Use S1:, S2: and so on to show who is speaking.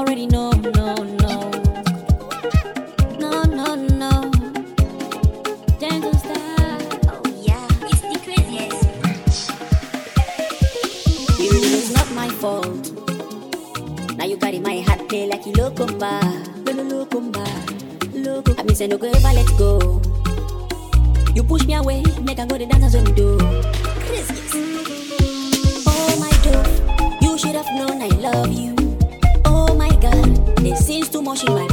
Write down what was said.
S1: already know, no, no. No, no, no. Gentle style.
S2: Oh yeah, it's the craziest.
S1: It really was not my fault. Now you carry my heart play like you locumba. Locumba. I mean say no go ever let go. You push me away, make I go the dance when you do.
S2: Craziest.
S1: Oh my dove, you should have known I love you. Oh my God, this seems too much in my